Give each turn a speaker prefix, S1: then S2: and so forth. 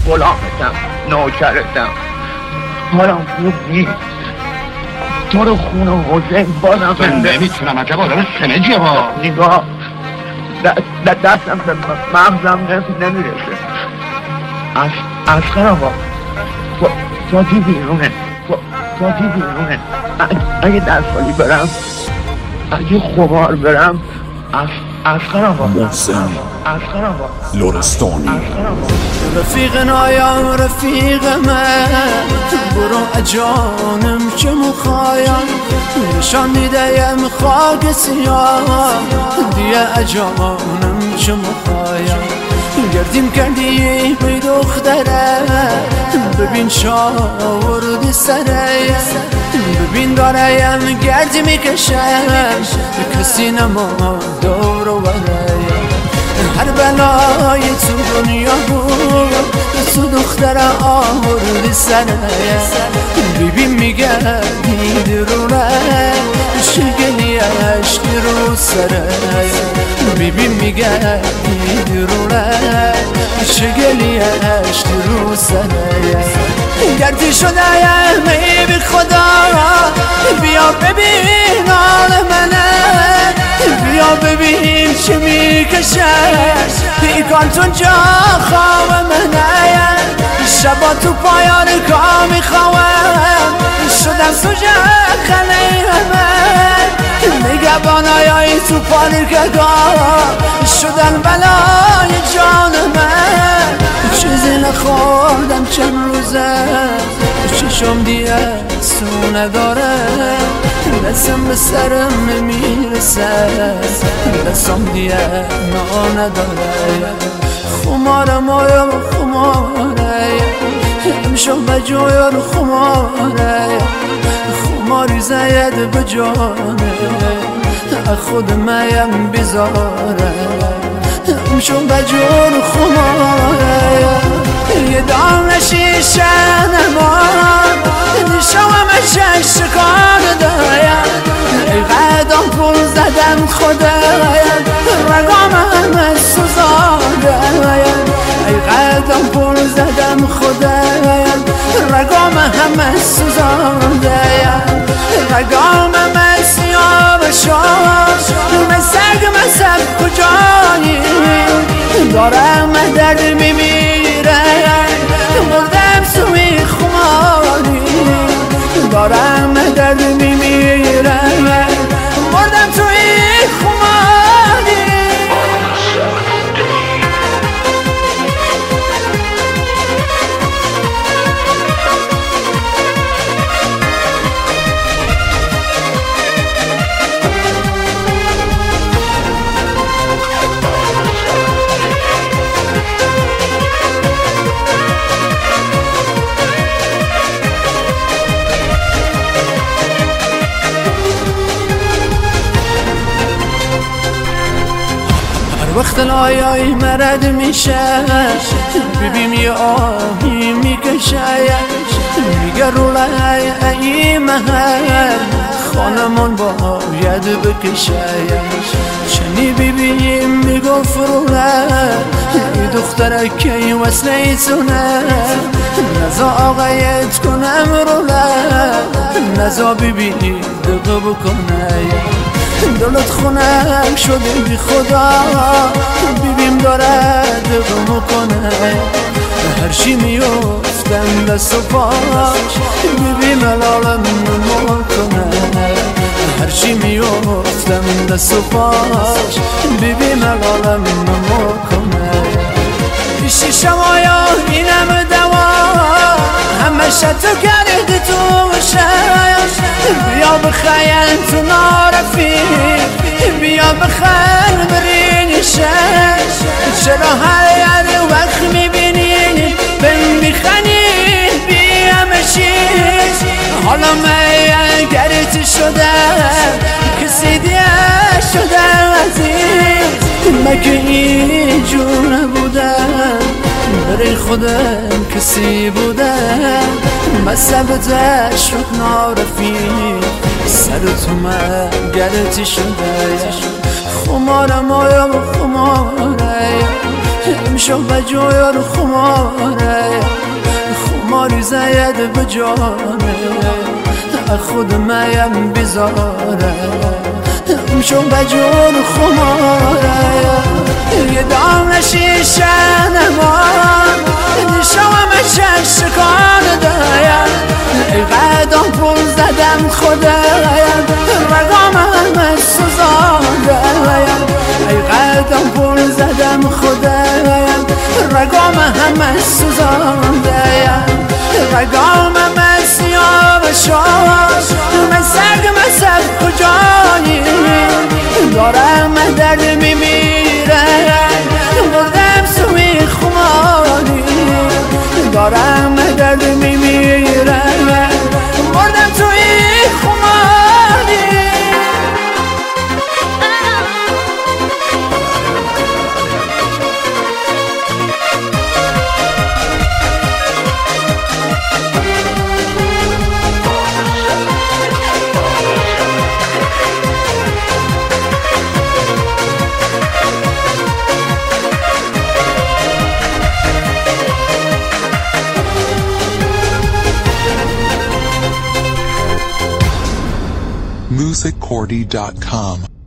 S1: غلامتم، نوکرتم، حالم خوب نیست. تو رو خونه حسین بازم
S2: من نمیتونم عجب آدم سنجیه با
S1: نگاه دستم به مغزم نمیرسه. اسقر آقا فاتی بیرونه، فاتی بیرونه. اگه دستالی برم، اگه خمار برم، اسقر آقا
S3: محسن لرستانی.
S4: رفیق نایم رفیق من، برو اجانم که مخایم نشان دیدیم خاک سیاه، دیگه اجانم که مخایم گردیم کردی بی دختره، ببین شاوردی سره، ببین داریم گردی میکشم کسی نما دور و برایم. هر بلای تو دنیا بود تو دختره آوردی سره، ببین میگردی درونه شگلی عشقی رو سره، ببین میگردی درونه شگلی عشقی رو سره. گردی شده می بی خدا بیا ببین حال منه، بیا ببین چه میکشه پیکانتون جا خواب منه. شبا تو پایان کار میخواهم شدم سوژه خنه همه، نگهبانای تو پارکگاه شدن بلای جان من. چیزی نخوردم چند روزه چشم دیگه سو نداره، دستم به سرم نمیرسه دستم دیگه نا نداره. خمارم آیم خماره امشب بجویر خماره، خماری زید بجانه خود میم بزاره. امشب بجویر خماره یه دام شیشه نمان نشوام شکار دایم، ای قدم پول زدم خدایم رگام همه سوزاندایم، ای قدم پول زدم خدایم رگام همه سوزاندایم. رگام همه سیاه شد من سگ مذهب کجایی دارم درد میمیره، مردم سوی خماری دارم درد میمیره، مردم توی خماری. وقت لایای مرد میشه ببین یه آهی میکشه، میگه رو لای ای محل خانمون باید بکشه. چنی ببینیم میگفت رو ای دختره که وصله تونه، نزا آقایت کنم رو نزا ببینی دقه بکنه. دلت خونم شده بی خدا ببین داره دقه میکنه، هر چی میفتم دست و پاش ببین ملالم نمکنه، هر چی میفتم دست و پاش ببین ملالم نمکنه. پیشی شمایا اینم دوا همه شتو کرده تو شش، بیا بخیل تو نارفی بیا بخیل برین شش. چرا هر وقت میبینی بهم میخنی بیا مشیش، حالا من گرت شده کسی دیگه شده عزیز، مگه اینجور نبودم برای خودم کسی بودم مذهبتش شد نارفی سر تو من گرتی شده. خمارم آیم خماره شو بجور خمار زید بجانه خود مایم بزاره شو بجور خماره یه دام شیشه نمان شوام شکان دایم ای قدم پول زدم خدایم رگام همه سوزانده ای قدم پول زدم خدایم رگام همه سوزانده رگام همه سیاه شاش من سگ کجایی دارم درد میمیره مردم سوی خماری دارم درد میمیره مردم توی خماری
S3: musiccordy.com